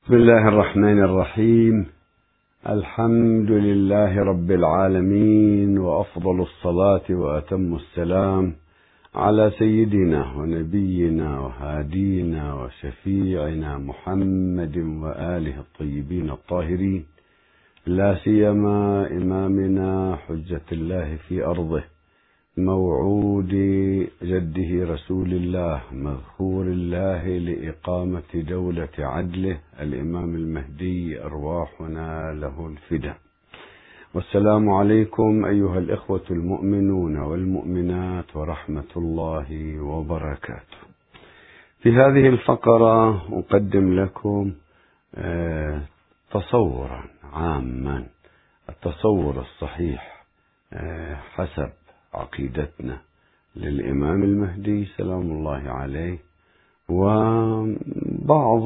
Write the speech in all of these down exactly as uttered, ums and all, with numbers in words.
بسم الله الرحمن الرحيم. الحمد لله رب العالمين، وأفضل الصلاة وأتم السلام على سيدنا ونبينا وهادينا وشفيعنا محمد وآله الطيبين الطاهرين، لا سيما إمامنا حجة الله في أرضه، موعود جده رسول الله، مذكور الله لإقامة دولة عدله، الإمام المهدي، أرواحنا له الفداء. والسلام عليكم أيها الإخوة المؤمنون والمؤمنات ورحمة الله وبركاته. في هذه الفقرة أقدم لكم تصورا عاما، التصور الصحيح حسب عقيدتنا للإمام المهدي سلام الله عليه، وبعض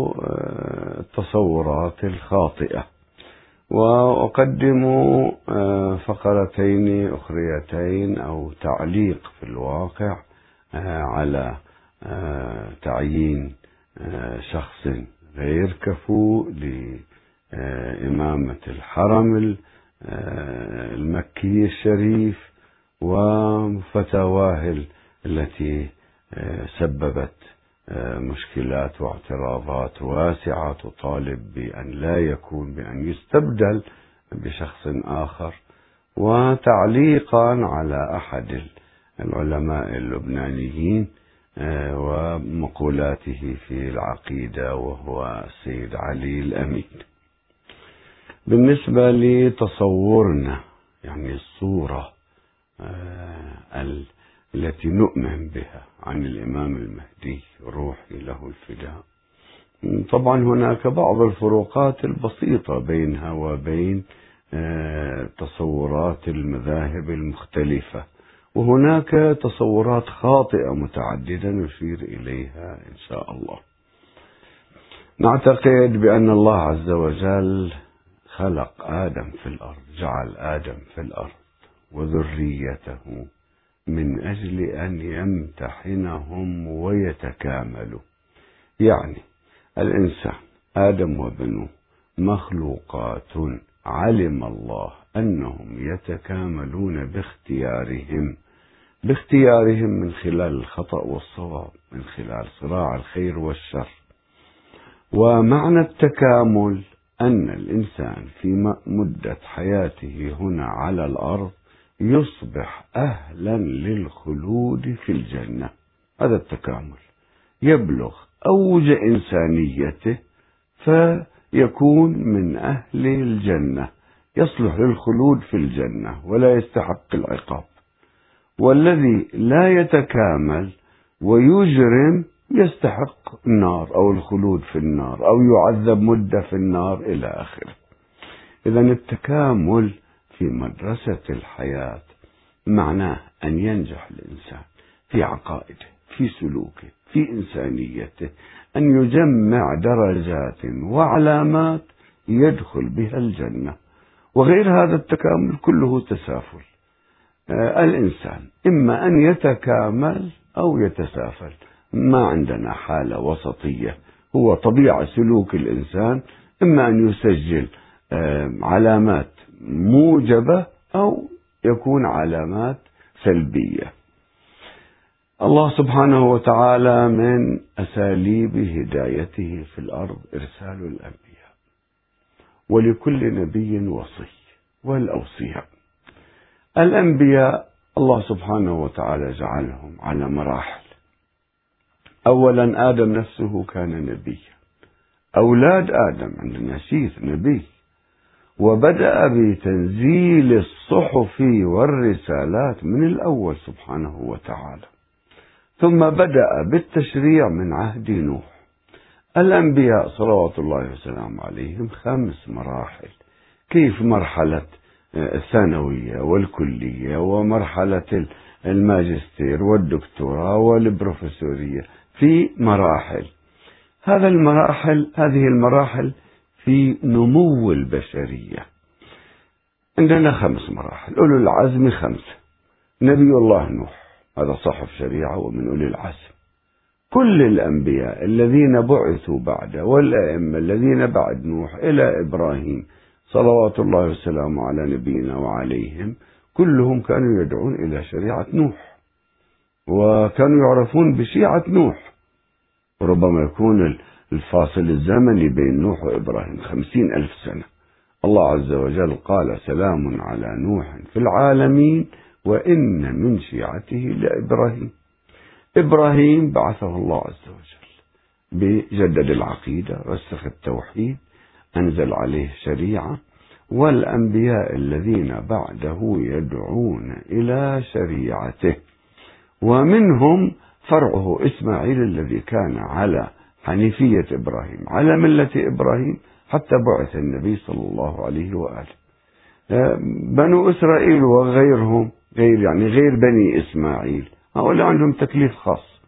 التصورات الخاطئة، وأقدم فقرتين أخريتين أو تعليق في الواقع على تعيين شخص غير كفؤ لإمامة الحرم المكي الشريف، وفتاواه التي سببت مشكلات واعتراضات واسعة تطالب بأن لا يكون، بأن يستبدل بشخص آخر، وتعليقا على أحد العلماء اللبنانيين ومقولاته في العقيدة، وهو السيد علي الأمين. بالنسبة لتصورنا، يعني الصورة التي نؤمن بها عن الإمام المهدي روحي له الفداء، طبعا هناك بعض الفروقات البسيطة بينها وبين تصورات المذاهب المختلفة، وهناك تصورات خاطئة متعددة نشير إليها إن شاء الله. نعتقد بأن الله عز وجل خلق آدم في الأرض، جعل آدم في الأرض وذريته من أجل أن يمتحنهم ويتكاملوا. يعني الإنسان آدم وبنوه مخلوقات علم الله أنهم يتكاملون باختيارهم باختيارهم من خلال الخطأ والصواب، من خلال صراع الخير والشر. ومعنى التكامل أن الإنسان في مدة حياته هنا على الأرض يصبح أهلا للخلود في الجنة، هذا التكامل، يبلغ أوج إنسانيته فيكون من أهل الجنة، يصلح للخلود في الجنة ولا يستحق العقاب. والذي لا يتكامل ويجرم يستحق النار أو الخلود في النار أو يعذب مدة في النار إلى آخره. إذن التكامل في مدرسة الحياة معناه أن ينجح الإنسان في عقائده، في سلوكه، في إنسانيته، أن يجمع درجات وعلامات يدخل بها الجنة. وغير هذا التكامل كله تسافل. آه الإنسان إما أن يتكامل أو يتسافل، ما عندنا حالة وسطية. هو طبيعة سلوك الإنسان إما أن يسجل آه علامات موجبة أو يكون علامات سلبية. الله سبحانه وتعالى من أساليب هدايته في الأرض إرسال الأنبياء، ولكل نبي وصي، والأوصياء الأنبياء الله سبحانه وتعالى جعلهم على مراحل. أولا آدم نفسه كان نبيا، أولاد آدم عندنا شيث نبي، وبدأ بتنزيل الصحف والرسالات من الأول سبحانه وتعالى، ثم بدأ بالتشريع من عهد نوح. الأنبياء صلوات الله وسلامه عليهم خمس مراحل، كيف مرحلة الثانوية والكلية، ومرحلة الماجستير والدكتوراه والبروفيسورية، في مراحل. هذا المراحل هذه المراحل في نمو البشرية. عندنا خمس مراحل، أولو العزم خمسة. نبي الله نوح هذا صاحب شريعة ومن أولي العزم، كل الأنبياء الذين بعثوا بعده والأئمة الذين بعد نوح إلى إبراهيم صلوات الله وسلامه على نبينا وعليهم كلهم كانوا يدعون إلى شريعة نوح، وكانوا يعرفون بشيعة نوح. ربما يكون الفاصل الزمني بين نوح وإبراهيم خمسين ألف سنة. الله عز وجل قال سلام على نوح في العالمين وإن من شيعته لإبراهيم. إبراهيم بعثه الله عز وجل بجدد العقيدة، رسخ التوحيد، أنزل عليه شريعة، والأنبياء الذين بعده يدعون إلى شريعته، ومنهم فرعه إسماعيل الذي كان على حنيفية إبراهيم على ملة إبراهيم حتى بعث النبي صلى الله عليه وآله. بنو إسرائيل وغيرهم غير يعني غير بني إسماعيل هؤلاء عندهم تكليف خاص،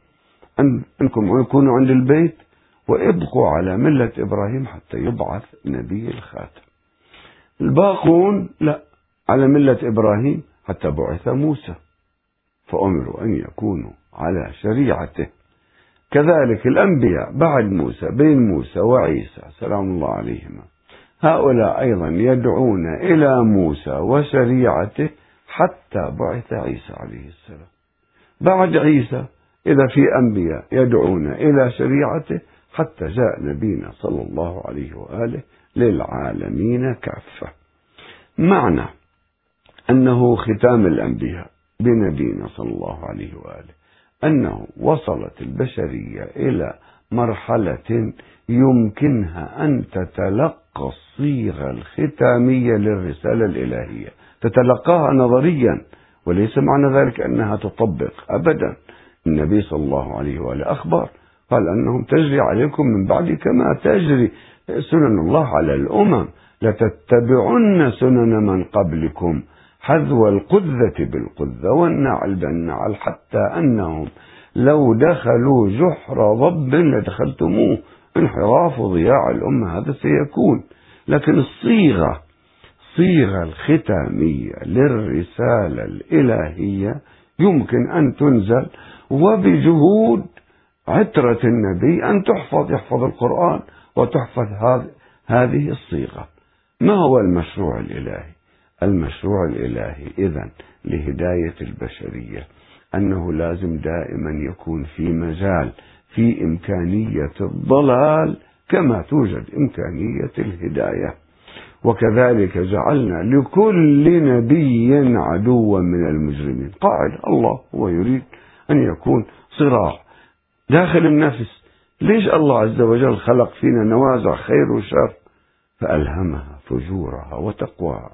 أنكم يكونوا عند البيت وابقوا على ملة إبراهيم حتى يبعث نبي الخاتم. الباقون لا، على ملة إبراهيم حتى بعث موسى فأمروا أن يكونوا على شريعته. كذلك الأنبياء بعد موسى بين موسى وعيسى سلام الله عليهما هؤلاء أيضا يدعون إلى موسى وشريعته حتى بعث عيسى عليه السلام. بعد عيسى إذا في أنبياء يدعون إلى شريعته حتى جاء نبينا صلى الله عليه وآله للعالمين كافة. معنى أنه ختام الأنبياء بنبينا صلى الله عليه وآله أنه وصلت البشرية إلى مرحلة يمكنها أن تتلقى الصيغة الختامية للرسالة الإلهية، تتلقاها نظريا، وليس معنى ذلك أنها تطبق أبدا. النبي صلى الله عليه وآله أخبر قال أنهم تجري عليكم من بعد كما تجري سنن الله على الأمم، لتتبعن سنن من قبلكم حذو القذة بالقذة والنعل بالنعل، حتى أنهم لو دخلوا جحر ضب لدخلتموه. انحراف ضياع الأمة هذا سيكون، لكن الصيغة الصيغة الختامية للرسالة الإلهية يمكن أن تنزل، وبجهود عترة النبي أن تحفظ يحفظ القرآن وتحفظ هذه الصيغة. ما هو المشروع الإلهي؟ المشروع الإلهي إذن لهداية البشرية أنه لازم دائما يكون في مجال في إمكانية الضلال كما توجد إمكانية الهداية. وكذلك جعلنا لكل نبي عدوا من المجرمين. قاعد الله هو يريد أن يكون صراع داخل النفس. ليش الله عز وجل خلق فينا نوازع خير وشر؟ فألهمها فجورها وتقواها.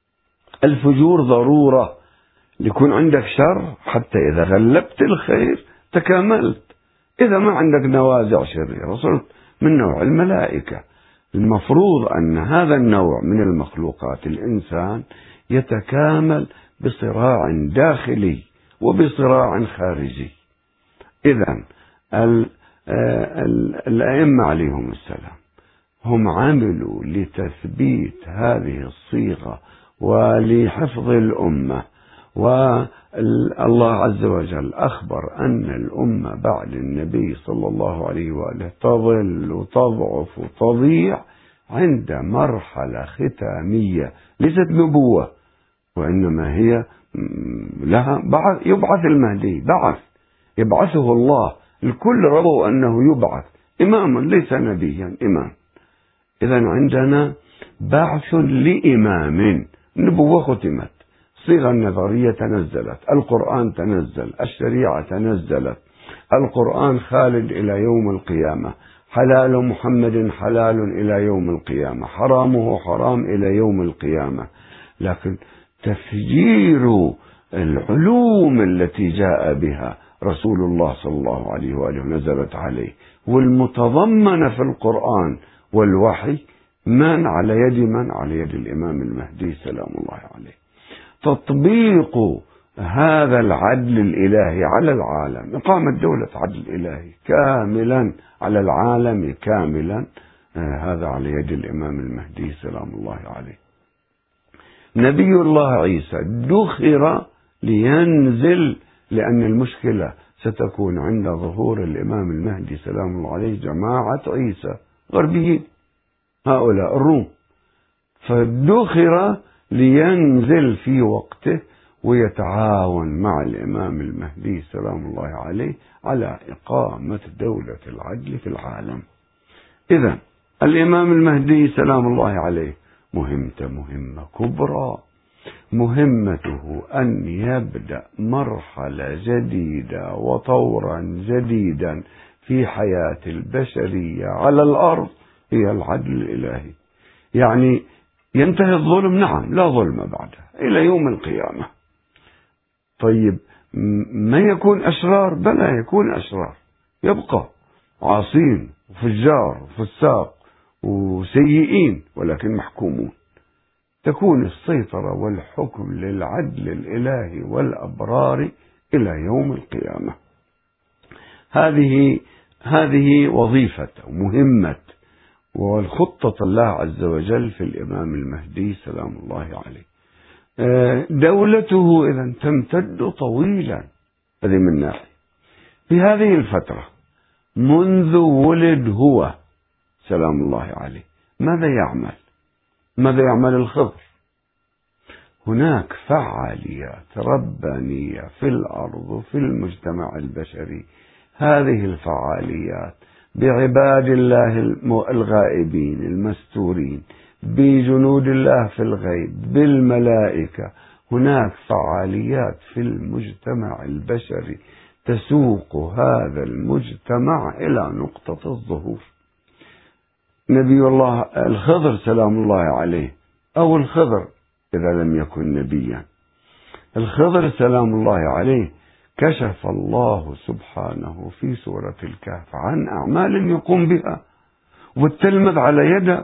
الفجور ضرورة ليكون عندك شر حتى إذا غلبت الخير تكاملت. إذا ما عندك نوازع شريرة صرت من نوع الملائكة. المفروض أن هذا النوع من المخلوقات الإنسان يتكامل بصراع داخلي وبصراع خارجي. إذن الأئمة عليهم السلام هم عملوا لتثبيت هذه الصيغة ولحفظ الأمة، والله عز وجل أخبر أن الأمة بعد النبي صلى الله عليه وآله تضل وتضعف وتضيع عند مرحلة ختامية ليست نبوة، وإنما هي لها بعث. يبعث المهدي، بعث يبعثه الله. الكل رضوا أنه يبعث إماما ليس نبيا، إمام. إذن عندنا بعث لإمام. النبوة ختمت، الصيغة النظرية تنزلت، القرآن تنزل، الشريعة تنزلت، القرآن خالد إلى يوم القيامة، حلال محمد حلال إلى يوم القيامة، حرامه حرام إلى يوم القيامة. لكن تفجير العلوم التي جاء بها رسول الله صلى الله عليه وآله نزلت عليه والمتضمنة في القرآن والوحي من على يد من؟ على يد الإمام المهدي سلام الله عليه. تطبيق هذا العدل الإلهي على العالم، إقامة دولة عدل إلهي كاملا على العالم كاملا، هذا على يد الإمام المهدي سلام الله عليه. نبي الله عيسى دخر لينزل، لأن المشكلة ستكون عند ظهور الإمام المهدي سلام الله عليه جماعة عيسى غربيين، هؤلاء الروم، فادخر لينزل في وقته ويتعاون مع الإمام المهدي سلام الله عليه على إقامة دولة العدل في العالم. إذن الإمام المهدي سلام الله عليه مهمته مهمة كبرى، مهمته أن يبدأ مرحلة جديدة وطورا جديدا في حياة البشرية على الأرض، هي العدل الإلهي. يعني ينتهي الظلم، نعم، لا ظلم بعده إلى يوم القيامة. طيب ما يكون أشرار؟ بلى يكون أشرار، يبقى عاصين وفجار وفساق وسيئين ولكن محكومون. تكون السيطرة والحكم للعدل الإلهي والأبرار إلى يوم القيامة. هذه هذه وظيفة ومهمة والخطة الله عز وجل في الإمام المهدي سلام الله عليه. دولته إذن تمتد طويلا، هذه من ناحية. في هذه الفترة منذ ولد هو سلام الله عليه ماذا يعمل؟ ماذا يعمل الخضر؟ هناك فعاليات ربانية في الأرض وفي المجتمع البشري. هذه الفعاليات بعباد الله الغائبين المستورين، بجنود الله في الغيب، بالملائكة. هناك فعاليات في المجتمع البشري تسوق هذا المجتمع إلى نقطة الظهور. نبي الله الخضر سلام الله عليه، أو الخضر إذا لم يكن نبيا، الخضر سلام الله عليه كشف الله سبحانه في سورة الكهف عن أعمال يقوم بها، والتلمذ على يد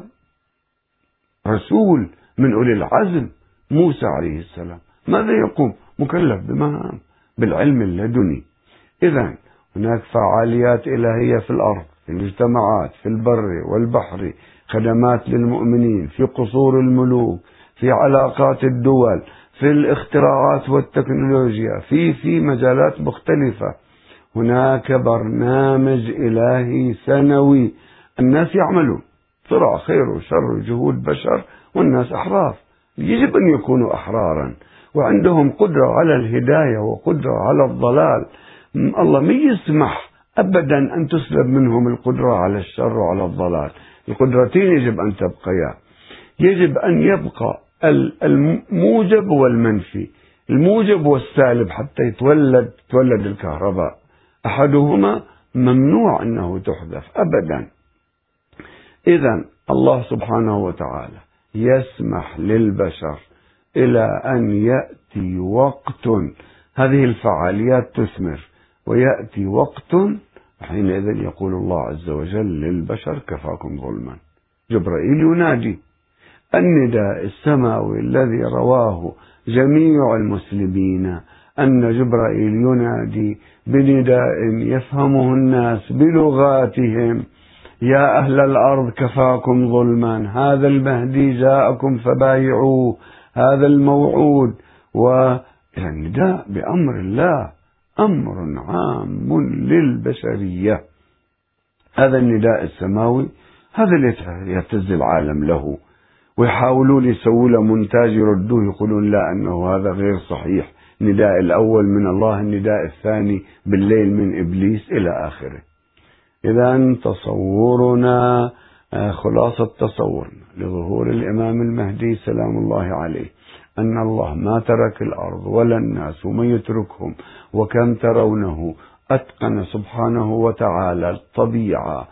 رسول من أولي العزم موسى عليه السلام. ماذا يقوم؟ مكلف بمهام بالعلم اللدني. إذن هناك فعاليات إلهية في الأرض، في المجتمعات، في البر والبحر، خدمات للمؤمنين، في قصور الملوك، في علاقات الدول، في الاختراعات والتكنولوجيا، في في مجالات مختلفة. هناك برنامج إلهي سنوي، الناس يعملون صراع خير وشر جهود بشر، والناس أحرار، يجب أن يكونوا أحرارا وعندهم قدرة على الهداية وقدرة على الضلال. الله ما يسمح أبدا أن تسلب منهم القدرة على الشر وعلى الضلال. القدرتين يجب أن تبقيا، يجب أن يبقى الموجب والمنفي، الموجب والسالب حتى يتولد تولد الكهرباء، أحدهما ممنوع أنه تحذف أبدا. إذن الله سبحانه وتعالى يسمح للبشر إلى أن يأتي وقت هذه الفعاليات تثمر، ويأتي وقت حينئذ يقول الله عز وجل للبشر كفاكم ظلما. جبرائيل ينادي النداء السماوي الذي رواه جميع المسلمين أن جبرائيل ينادي بنداء يفهمه الناس بلغاتهم: يا أهل الأرض كفاكم ظلما، هذا المهدي جاءكم فبايعوه، هذا الموعود. والنداء بأمر الله أمر عام للبشرية. هذا النداء السماوي هذا اللي يهتز العالم له، ويحاولون يسووا له مونتاج يردوه، يقولون لا أنه هذا غير صحيح، النداء الأول من الله، النداء الثاني بالليل من إبليس إلى آخره. إذا تصورنا خلاصة تصورنا لظهور الإمام المهدي سلام الله عليه أن الله ما ترك الأرض ولا الناس وما يتركهم، وكم ترونه أتقن سبحانه وتعالى الطبيعة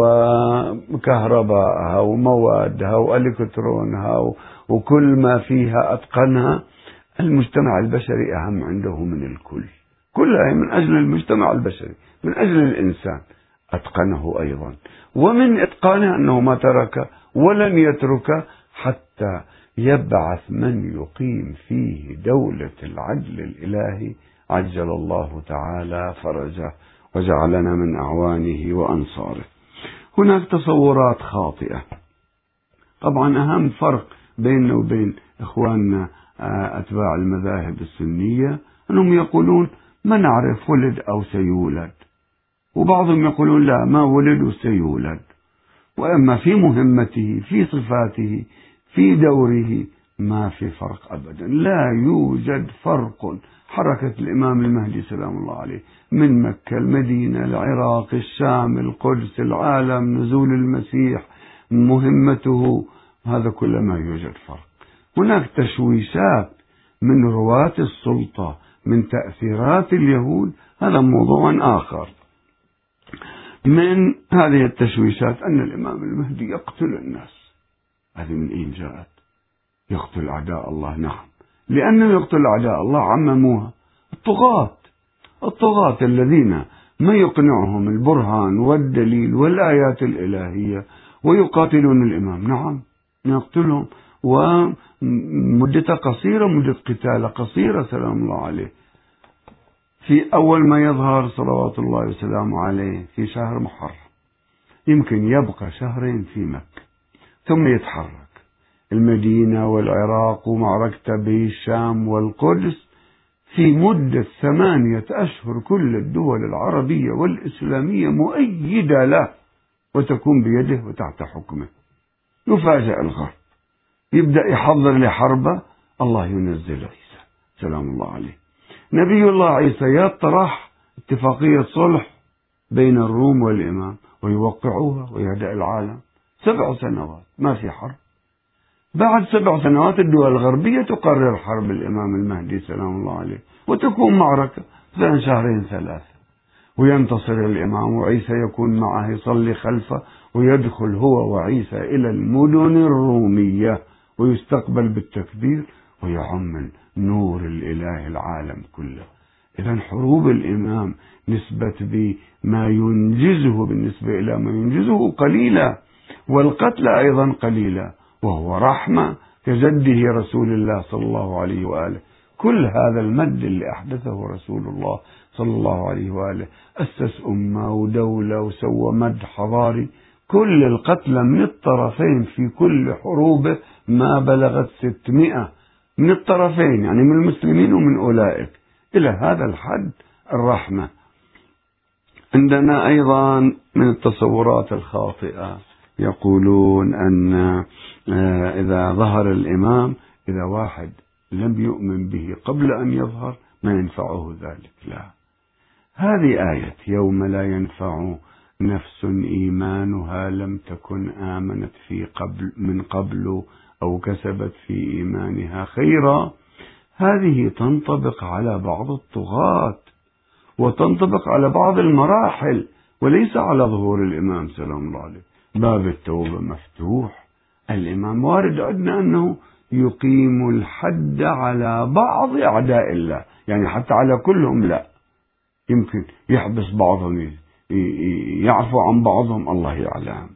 وكهرباءها وموادها وإلكترونها وكل ما فيها أتقنها. المجتمع البشري أهم عنده من الكل، كلها من أجل المجتمع البشري، من أجل الإنسان، أتقنه أيضا. ومن إتقانه أنه ما ترك ولن يترك حتى يبعث من يقيم فيه دولة العدل الإلهي، عجل الله تعالى فرجه وجعلنا من أعوانه وأنصاره. هناك تصورات خاطئة. طبعا أهم فرق بيننا وبين إخواننا أتباع المذاهب السنية أنهم يقولون ما نعرف ولد أو سيولد، وبعضهم يقولون لا ما ولد وسيولد. وأما في مهمته في صفاته في دوره ما في فرق أبدا، لا يوجد فرق. حركة الإمام المهدي سلام الله عليه من مكة المدينة العراق الشام القدس العالم نزول المسيح مهمته، هذا كله ما يوجد فرق. هناك تشويشات من رواة السلطة من تأثيرات اليهود، هذا موضوع آخر. من هذه التشويشات أن الإمام المهدي يقتل الناس. هذه من أين جاءت؟ يقتل أعداء الله، نعم، لأنه يقتل أعداء الله عمموها الطغاة، الطغاة الذين ما يقنعهم البرهان والدليل والآيات الإلهية ويقاتلون الإمام، نعم يقتلهم، ومدة قصيرة، مدة قتال قصيرة سلام الله عليه. في أول ما يظهر صلوات الله وسلامه عليه في شهر محرم، يمكن يبقى شهرين في مكة ثم يتحرك المدينة والعراق ومعركته بالشام والقدس في مدة ثمانية أشهر. كل الدول العربية والإسلامية مؤيدة له وتكون بيده وتحت حكمه. يفاجأ الغرب، يبدأ يحضر لحربه، الله ينزل عيسى سلام الله عليه. نبي الله عيسى يطرح اتفاقية صلح بين الروم والإمام ويوقعوها ويهدأ العالم. سبع سنوات ما في حرب. بعد سبع سنوات الدول الغربية تقرر حرب الإمام المهدي سلام الله عليه، وتكون معركة بين شهرين ثلاثة، وينتصر الإمام وعيسى يكون معه يصلي خلفه، ويدخل هو وعيسى إلى المدن الرومية ويستقبل بالتكبير ويعم نور الإله العالم كله. إذا حروب الإمام نسبة بما ينجزه بالنسبة إلى ما ينجزه قليلة، والقتل أيضا قليلة، وهو رحمة كجده رسول الله صلى الله عليه وآله. كل هذا المد اللي أحدثه رسول الله صلى الله عليه وآله، أسس أمة ودولة وسوى مد حضاري. كل القتلى من الطرفين في كل حروبه ما بلغت ستمائة من الطرفين، يعني من المسلمين ومن أولئك، إلى هذا الحد الرحمة. عندنا أيضا من التصورات الخاطئة يقولون أن إذا ظهر الإمام، إذا واحد لم يؤمن به قبل أن يظهر ما ينفعه ذلك. لا، هذه آية يوم لا ينفع نفس إيمانها لم تكن آمنت في قبل من قبل أو كسبت في إيمانها خيرا. هذه تنطبق على بعض الطغاة وتنطبق على بعض المراحل، وليس على ظهور الإمام سلام الله عليه. باب التوبة مفتوح. الإمام وارد عندنا أنه يقيم الحد على بعض أعداء الله، يعني حتى على كلهم لا، يمكن يحبس بعضهم، يعفو عن بعضهم، الله يعلم.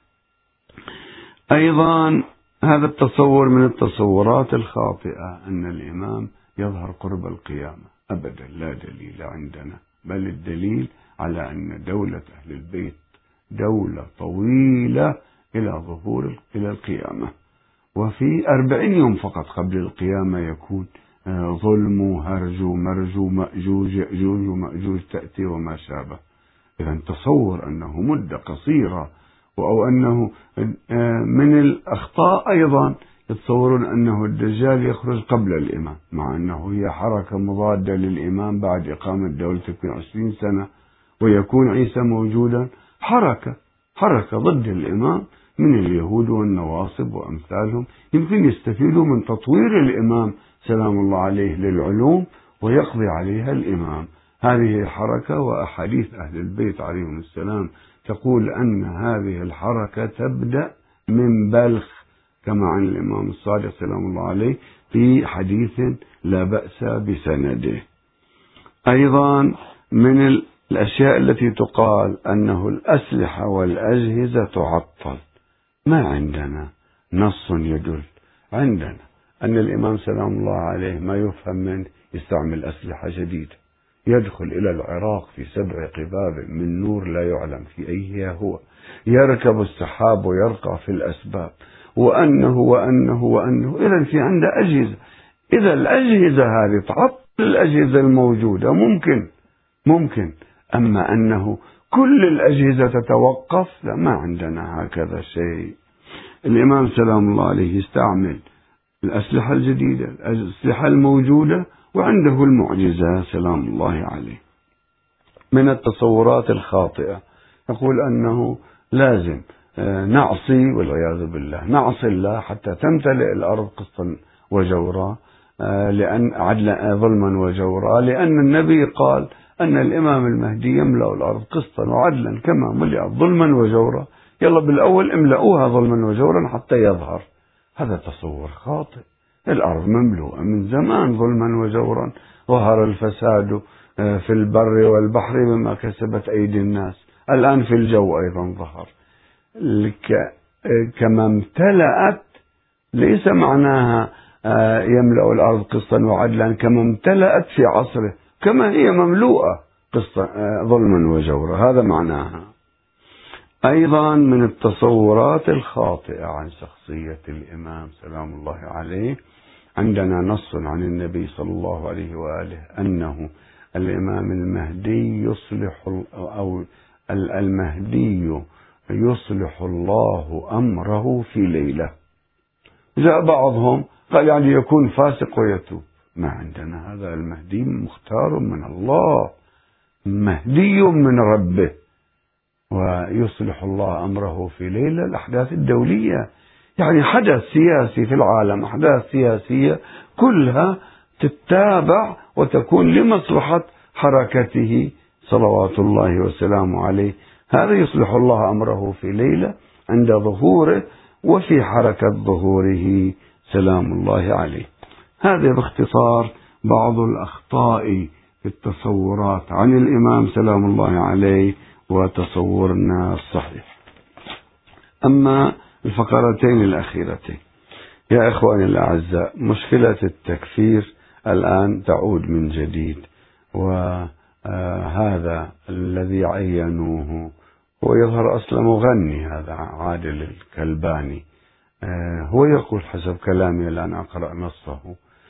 أيضا هذا التصور من التصورات الخاطئة أن الإمام يظهر قرب القيامة، أبدا لا دليل عندنا، بل الدليل على أن دولة أهل البيت دولة طويلة إلى ظهور إلى القيامة، وفي أربعين يوم فقط قبل القيامة يكون ظلم وهرج ومرج ومأجوج يأجوج ومأجوج تأتي وما شابه. إذا تصور أنه مدة قصيرة، أو أنه من الأخطاء أيضا يتصورون أنه الدجال يخرج قبل الإمام، مع أنه هي حركة مضادة للإمام بعد إقامة دولته في عشرين سنة، ويكون عيسى موجودا. حركة حركة ضد الإمام من اليهود والنواصب وأمثالهم، يمكن يستفيدوا من تطوير الإمام سلام الله عليه للعلوم ويقضي عليها الإمام. هذه الحركة وأحاديث أهل البيت عليهم السلام تقول أن هذه الحركة تبدأ من بلخ، كما عن الإمام الصادق سلام الله عليه في حديث لا بأس بسنده. أيضا من الأشياء التي تقال أنه الأسلحة والأجهزة تعطل. ما عندنا نص يدل. عندنا أن الإمام سلام الله عليه ما يفهم منه يستعمل أسلحة جديدة، يدخل إلى العراق في سبع قباب من نور لا يعلم في أيها هو، يركب السحاب ويرقى في الأسباب، وأنه وأنه وأنه إذا في عنده أجهزة. إذا الأجهزة هذه تعطل الأجهزة الموجودة ممكن ممكن أما أنه كل الأجهزة تتوقف، لا، ما عندنا هكذا شيء. الإمام سلام الله عليه يستعمل الأسلحة الجديدة، الأسلحة الموجودة، وعنده المعجزة سلام الله عليه. من التصورات الخاطئة يقول أنه لازم نعصي، والعياذ بالله نعصي الله حتى تمتلئ الأرض قسطا وجورا، لأن عدلا ظلما وجورا، لأن النبي قال أن الإمام المهدي يملأ الأرض قسطا وعدلا كما ملئت ظلما وجورا، يلا بالأول املأوها ظلما وجورا حتى يظهر. هذا تصور خاطئ. الأرض مملوءة من زمان ظلما وجورا، ظهر الفساد في البر والبحر بما كسبت أيدي الناس، الآن في الجو أيضا ظهر. كما امتلأت ليس معناها يملأ الأرض قسطا وعدلا، كما امتلأت في عصره، كما هي مملوءة قسطا ظلما وجورا، هذا معناها. أيضا من التصورات الخاطئة عن شخصية الإمام سلام الله عليه، عندنا نص عن النبي صلى الله عليه وآله أنه الإمام المهدي يصلح أو المهدي يصلح الله أمره في ليلة. جاء بعضهم قال يعني يكون فاسق ويتوب، ما عندنا هذا. المهدي مختار من الله، مهدي من ربه، ويصلح الله أمره في ليلة. الأحداث الدولية يعني حدث سياسي في العالم، أحداث سياسية كلها تتابع وتكون لمصلحة حركته صلوات الله وسلامه عليه. هذا يصلح الله أمره في ليلة عند ظهوره وفي حركة ظهوره سلام الله عليه. هذا باختصار بعض الأخطاء في التصورات عن الإمام سلام الله عليه وتصورنا الصحيح. أما الفقرتين الأخيرتين، يا إخواني الأعزاء، مشكلة التكفير الآن تعود من جديد، وهذا الذي عينوه هو يظهر أصلا مغني، هذا عادل الكلباني، هو يقول حسب كلامي الآن أقرأ نصه،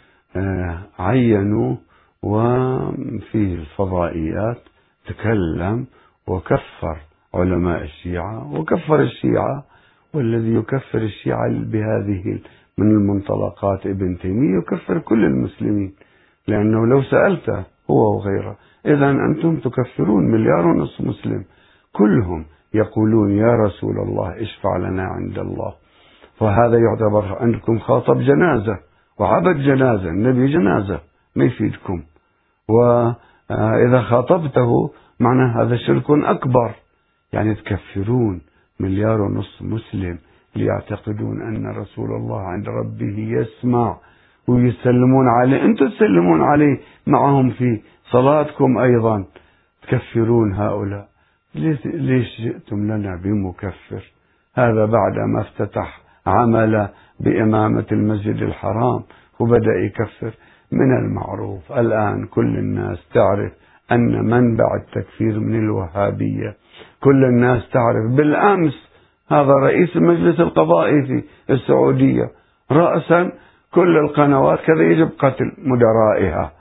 عينوه وفي الفضائيات تكلم وكفر علماء الشيعة وكفر الشيعة، والذي يكفر الشيعة بهذه من المنطلقات ابن تيمية يكفر كل المسلمين، لأنه لو سألته هو وغيره إذا أنتم تكفرون مليار ونصف مسلم كلهم يقولون يا رسول الله اشفع لنا عند الله، فهذا يعتبر عندكم خاطب جنازة وعبد جنازة، النبي جنازة ما يفيدكم، وإذا خاطبته معنى هذا شرك أكبر. يعني تكفرون مليار ونصف مسلم ليعتقدون أن رسول الله عند ربه يسمع ويسلمون عليه، أنتم تسلمون عليه معهم في صلاتكم أيضا، تكفرون هؤلاء. ليش جئتم لنا بمكفر؟ هذا بعدما افتتح عمل بإمامة المسجد الحرام وبدأ يكفر. من المعروف الآن كل الناس تعرف أن منبع التكفير من الوهابية، كل الناس تعرف. بالأمس هذا رئيس المجلس القضائي في السعودية رأسا كل القنوات كذا يجب قتل مدرائها،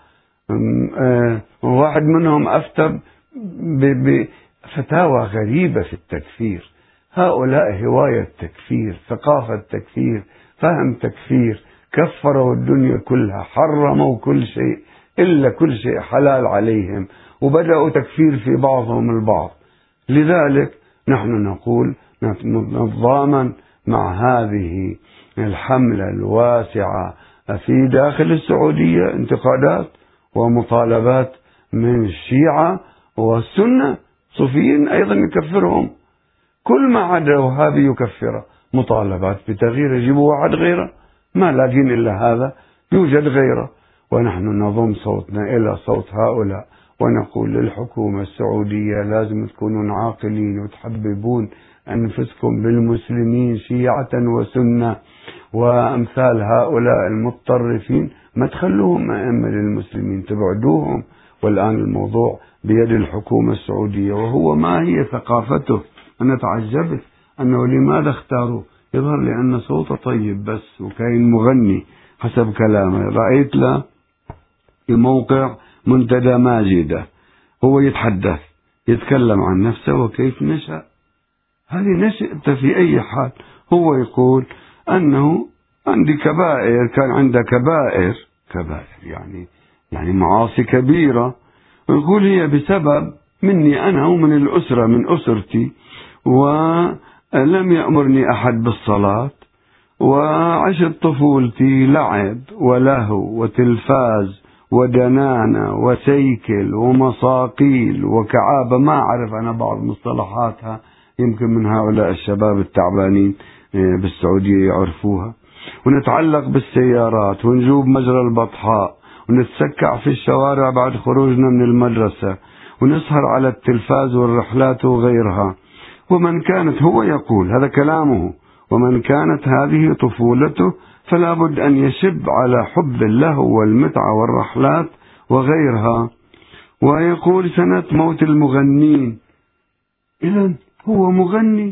واحد منهم أفتى بفتاوى غريبة في التكفير. هؤلاء هواية تكفير، ثقافة تكفير، فهم تكفير، كفروا الدنيا كلها، حرموا كل شيء إلا كل شيء حلال عليهم، وبدأوا تكفير في بعضهم البعض. لذلك نحن نقول نتضامن مع هذه الحملة الواسعة في داخل السعودية، انتقادات ومطالبات من الشيعة والسنة، صوفيين أيضا يكفرهم، كل ما عدا وهابي يكفره، مطالبات بتغيير، يجيبوا واحد غيره، ما لاقين إلا هذا، يوجد غيره. ونحن نضم صوتنا إلى صوت هؤلاء ونقول للحكومة السعودية لازم تكونون عاقلين وتحببون أنفسكم بالمسلمين شيعة وسنة، وأمثال هؤلاء المتطرفين ما تخلوهم أئمة للمسلمين، تبعدوهم. والآن الموضوع بيد الحكومة السعودية، وهو ما هي ثقافته. أنا تعجبت أنه لماذا اختاروا، يظهر لأن صوته طيب بس وكاين مغني حسب كلامه، رأيت له في موقع منتدى ماجدة، هو يتحدث يتكلم عن نفسه وكيف نشأ. هذه نشأت في أي حال. هو يقول أنه عندي كبائر، كان عنده كبائر كبائر يعني يعني معاصي كبيرة، ويقول هي بسبب مني أنا ومن الأسرة من أسرتي، ولم يأمرني أحد بالصلاة، وعشت طفولتي لعب ولهو وتلفاز ودنانة وسيكل ومصاقيل وكعابة. ما أعرف أنا بعض مصطلحاتها، يمكن من هؤلاء الشباب التعبانين بالسعودية يعرفوها. ونتعلق بالسيارات ونجوب مجرى البطحاء ونتسكع في الشوارع بعد خروجنا من المدرسة، ونسهر على التلفاز والرحلات وغيرها. ومن كانت، هو يقول هذا كلامه، ومن كانت هذه طفولته فلا بد أن يشب على حب اللهو والمتعة والرحلات وغيرها. ويقول سنة موت المغنين. إذن هو مغني،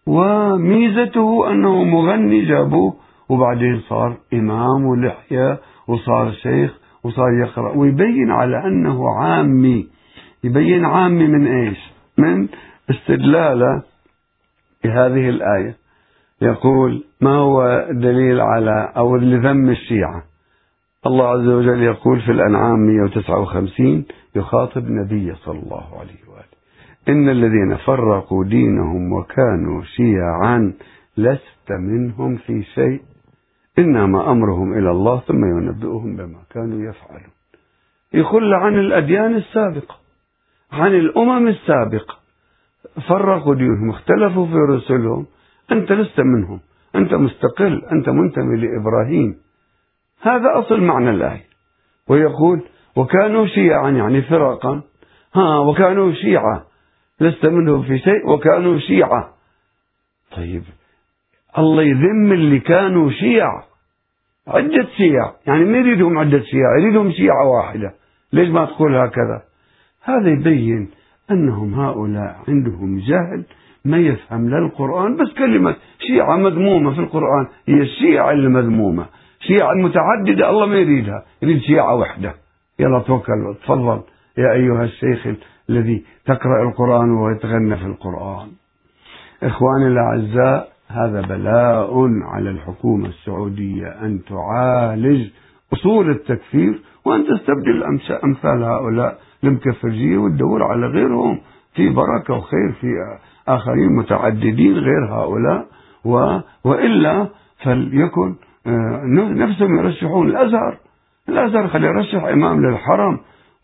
وميزته أنه مغني جابوه وبعدين صار إمام ولحية وصار شيخ وصار يقرأ، ويبين على أنه عامي. يبين عامي من إيش؟ من استدلاله بهذه الآية. يقول ما هو دليل على أو لذم الشيعة؟ الله عز وجل يقول في الأنعام مئة وتسعة وخمسين يخاطب نبيه صلى الله عليه وآله: إن الذين فرقوا دينهم وكانوا شيعا لست منهم في شيء إنما أمرهم إلى الله ثم ينبئهم بما كانوا يفعلون. يخل عن الأديان السابقة، عن الأمم السابقة، فرقوا دينهم، اختلفوا في رسلهم، أنت لست منهم، أنت مستقل، أنت منتمي لإبراهيم. هذا أصل معنى الآية. ويقول وكانوا شيعا يعني فرقا، ها وكانوا شيعا لست منهم في شيء وكانوا شيعا. طيب الله يذم اللي كانوا شيعا، عدة شيعة، يعني ما يريدهم عدة شيعة، يريدهم شيعة واحدة. ليش ما تقول هكذا؟ هذا يبين أنهم هؤلاء عندهم جهل، ما يفهم لا القرآن. بس كلمة شيعة مذمومة في القرآن هي الشيعة المذمومة، شيعة متعددة الله ما يريدها، يريد شيعة وحدة. يلا توكل، تفضل يا أيها الشيخ الذي تقرأ القرآن ويتغنى في القرآن. إخواني الأعزاء، هذا بلاء على الحكومة السعودية أن تعالج أصول التكفير وأن تستبدل أمثال هؤلاء المكفرجية وتدور على غيرهم في بركة وخير في آخرين متعددين غير هؤلاء. و... وإلا فليكن نفسهم يرشحون الأزهر. الأزهر خلي يرشح إمام للحرم،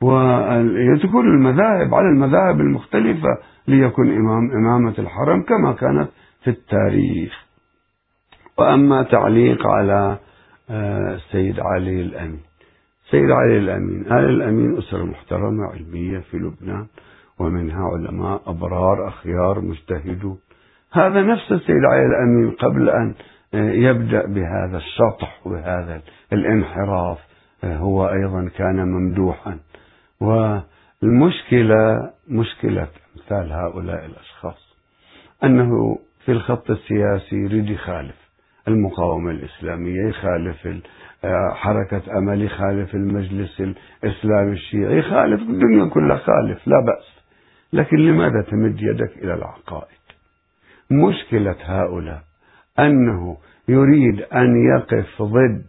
وتكون المذاهب على المذاهب المختلفة ليكن إمام إمامة الحرم كما كانت في التاريخ. وأما تعليق على السيد علي الأمين، سيد علي الأمين آل الأمين أسرة محترمة علمية في لبنان، ومنها علماء أبرار أخيار مجتهدون. هذا نفس السيد علي الأمين قبل أن يبدأ بهذا الشطح وهذا الانحراف هو أيضا كان ممدوحا. والمشكلة مشكلة مثال هؤلاء الأشخاص أنه في الخط السياسي يريد يخالف المقاومة الإسلامية، يخالف حركة أمل، يخالف المجلس الإسلامي الشيعي، يخالف الدنيا كلها، خالف لا بأس. لكن لماذا تمد يدك إلى العقائد؟ مشكلة هؤلاء أنه يريد أن يقف ضد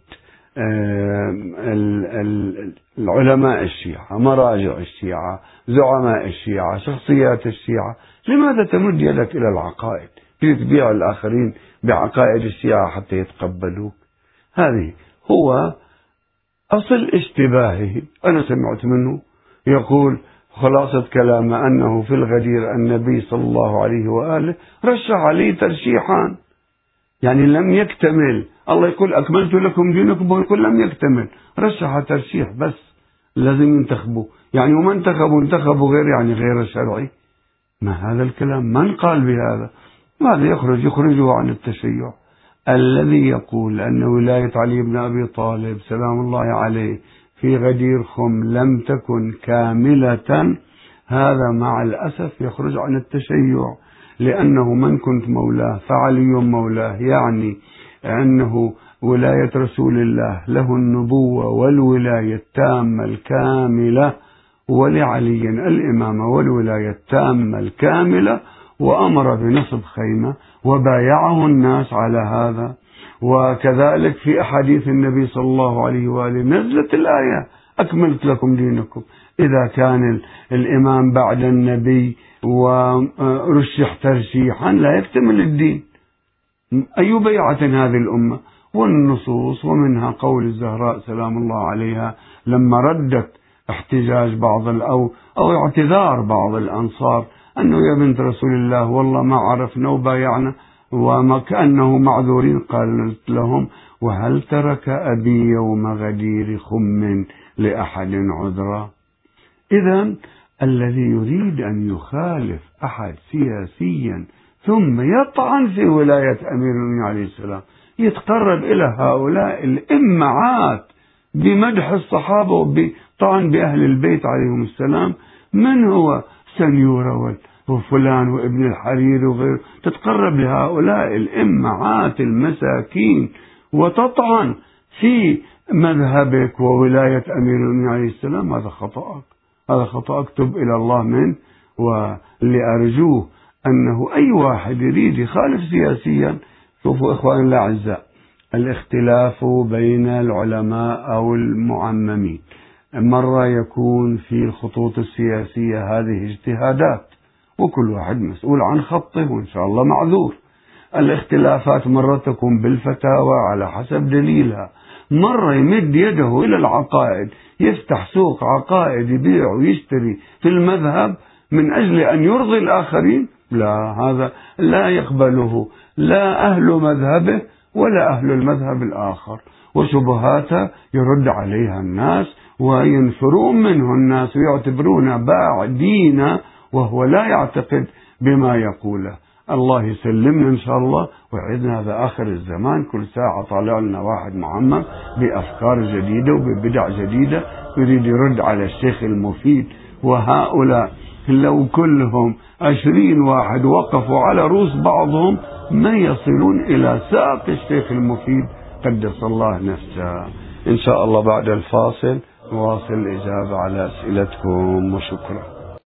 العلماء الشيعة، مراجع الشيعة، زعماء الشيعة، شخصيات الشيعة. لماذا تمد يدك إلى العقائد؟ تبيع الآخرين بعقائد الشيعة حتى يتقبلوك. هذه هو أصل اشتباهه. أنا سمعت منه يقول خلاصة كلامه أنه في الغدير النبي صلى الله عليه وآله رشح عليه ترشيحا، يعني لم يكتمل. الله يقول أكملت لكم دينكم، ويقول لم يكتمل، رشح ترشيح بس لازم ينتخبوا، يعني وما انتخبوا انتخبوا غير يعني غير شرعي. ما هذا الكلام؟ من قال بهذا؟ ماذا يخرج؟ يخرجه عن التشيع. الذي يقول أن ولاية علي بن أبي طالب سلام الله عليه في غدير خم لم تكن كاملة، هذا مع الأسف يخرج عن التشيع، لأنه من كنت مولاه فعلي مولاه، يعني أنه ولاية رسول الله له النبوة والولاية التامة الكاملة، ولعلي الإمامة والولاية التامة الكاملة، وأمر بنصب خيمة وبايعه الناس على هذا. وكذلك في أحاديث النبي صلى الله عليه وآله نزلت الآية أكملت لكم دينكم. إذا كان الإمام بعد النبي ورشح ترشيحا لا يكتمل الدين. أي بيعة هذه الأمة؟ والنصوص ومنها قول الزهراء سلام الله عليها لما ردت احتجاج بعض أو أو اعتذار بعض الأنصار أنه يا بنت رسول الله والله ما عرفنا وبايعنا وما كأنه معذورين، قالت لهم وهل ترك أبي يوم غدير خم لأحد عذرا؟ إذا الذي يريد أن يخالف أحد سياسيا ثم يطعن في ولاية أمير المؤمنين عليه السلام يتقرب إلى هؤلاء الإمعات بمدح الصحابة وبطعن بأهل البيت عليهم السلام. من هو سنيورة وفلان وابن الحرير وغيره؟ تتقرب لهؤلاء الإمعات المساكين وتطعن في مذهبك وولاية أمير المؤمنين عليه السلام، هذا خطأك، هذا خطأك، تب إلى الله منه. واللي أرجوه أنه أي واحد يريد يخالف سياسيا، شوفوا إخواننا الأعزاء، الاختلاف بين العلماء أو المعممين مرة يكون في الخطوط السياسية هذه اجتهادات وكل واحد مسؤول عن خطه وإن شاء الله معذور. الاختلافات مرة تكون بالفتاوى على حسب دليلها، مرة يمد يده إلى العقائد، يفتح سوق عقائد يبيع ويشتري في المذهب من أجل أن يرضي الآخرين. لا، هذا لا يقبله لا أهل مذهبه ولا أهل المذهب الآخر، وشبهاته يرد عليها الناس وينفرون منه الناس ويعتبرون باع دينا وهو لا يعتقد بما يقوله. الله يسلمنا إن شاء الله ويعيدنا هذا آخر الزمان، كل ساعة طالع لنا واحد معمم بأفكار جديدة وببدع جديدة يريد يرد على الشيخ المفيد. وهؤلاء لو كلهم عشرين واحد وقفوا على رؤوس بعضهم ما يصلون إلى ساق الشيخ المفيد قدس الله نفسه. إن شاء الله بعد الفاصل نواصل الإجابة على أسئلتكم وشكرا.